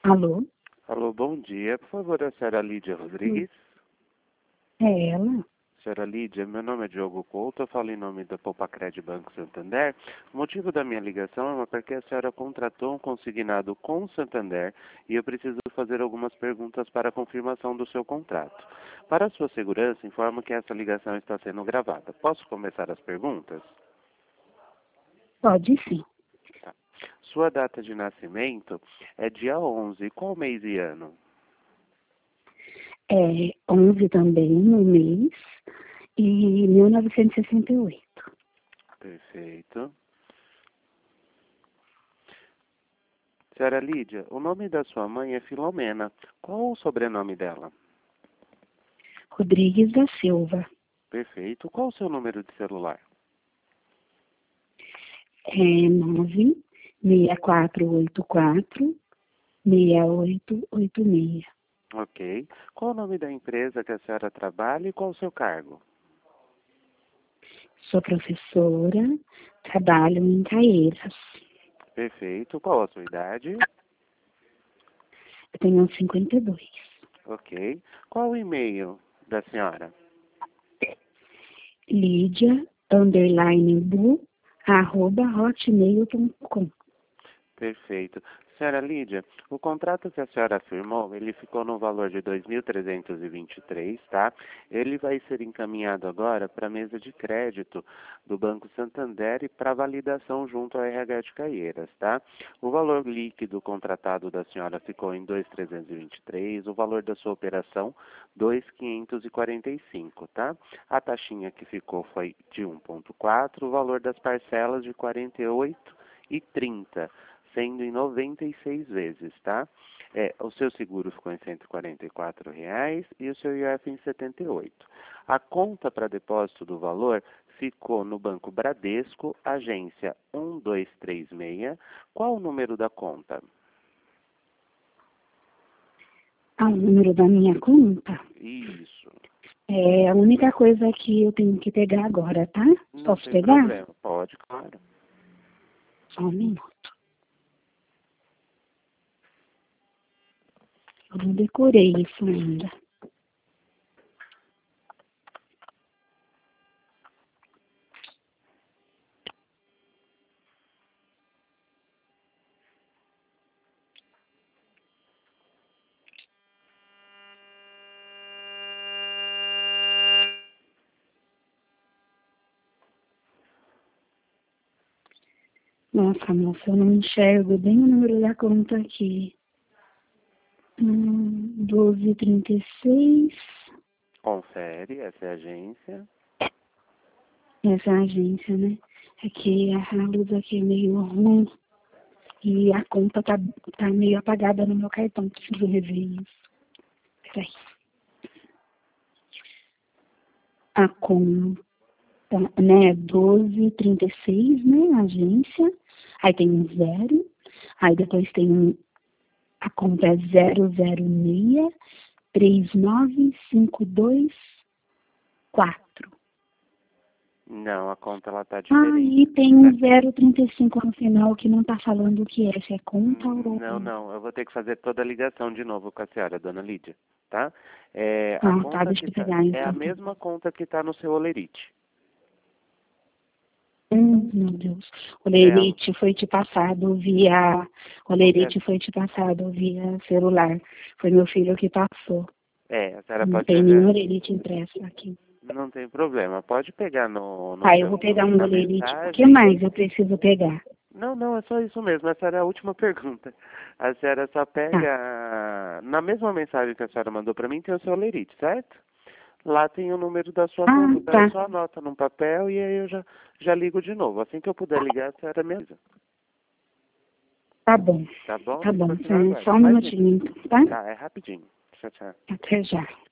Alô? Alô, bom dia. Por favor, a senhora Lídia Rodrigues. É ela? Senhora Lídia, meu nome é Diogo Couto, eu falo em nome da Poupa-Cred Banco Santander. O motivo da minha ligação é porque a senhora contratou um consignado com o Santander e eu preciso fazer algumas perguntas para a confirmação do seu contrato. Para a sua segurança, informo que essa ligação está sendo gravada. Posso começar as perguntas? Pode sim. Tá. Sua data de nascimento é dia 11. Qual mês e ano? É 11 também, no mês, e 1968. Perfeito. Senhora Lídia, o nome da sua mãe é Filomena. Qual o sobrenome dela? Rodrigues da Silva. Perfeito. Qual o seu número de celular? É 96484-6886. Ok. Qual o nome da empresa que a senhora trabalha e qual o seu cargo? Sou professora, trabalho em Caieiras. Perfeito. Qual a sua idade? Eu tenho 52. Ok. Qual o e-mail da senhora? Lídia_bu@hotmail.com. Perfeito. Senhora Lídia, o contrato que a senhora firmou, ele ficou no valor de 2.323, tá? Ele vai ser encaminhado agora para a mesa de crédito do Banco Santander e para validação junto ao RH de Caieiras, tá? O valor líquido contratado da senhora ficou em 2.323, o valor da sua operação 2.545, tá? A taxinha que ficou foi de 1,4, o valor das parcelas de 48,30, sendo em 96 vezes, tá? O seu seguro ficou em R$ 144 e o seu IOF em 78. A conta para depósito do valor ficou no Banco Bradesco, agência 1236. Qual o número da conta? O número da minha conta Isso. é a única coisa que eu tenho que pegar agora, tá? Não Posso tem pegar? problema. Pode, claro. Só um minuto. Eu não decorei isso ainda. Nossa, moça, eu não enxergo bem o número da conta aqui. 1236. Confere, essa é a agência. Essa é a agência, né? É que a luz aqui é meio ruim e a conta tá meio apagada no meu cartão. Preciso rever isso. Peraí. A conta, né? 1236, né? A agência. Aí tem um zero. Aí depois tem a conta é 006-39524. Não, a conta ela tá Aí diferente. tem um 035 no final que não tá falando o que é, se é conta ou... Não, eu vou ter que fazer toda a ligação de novo com a senhora, dona Lídia, tá? A Ah, tá, conta deixa que eu tá, pegar é a então. mesma conta que tá no seu Olerite. Meu Deus. O É a, Lerite foi te passado via... O Lerite foi te passado via celular. Foi meu filho que passou. a senhora Não pode tem pegar, nenhum Lerite impresso aqui. não tem problema, pode pegar Tá, eu vou pegar um na Lerite. O que mensagem. mais eu preciso pegar? Não, é só isso mesmo, essa era a última pergunta. A senhora só Tá. na mesma mensagem que a senhora mandou para mim tem o seu Olerite, certo? Lá tem o número da sua Ah, conta, daí tá. só anota num papel e aí eu já ligo de novo. Assim que eu puder ligar, a senhora me avisa. Tá bom. Tá bom? Tá bom. Depois você vai aguardar. Só um minutinho, então, tá? Tá, é rapidinho. Tchau, tchau. Até já.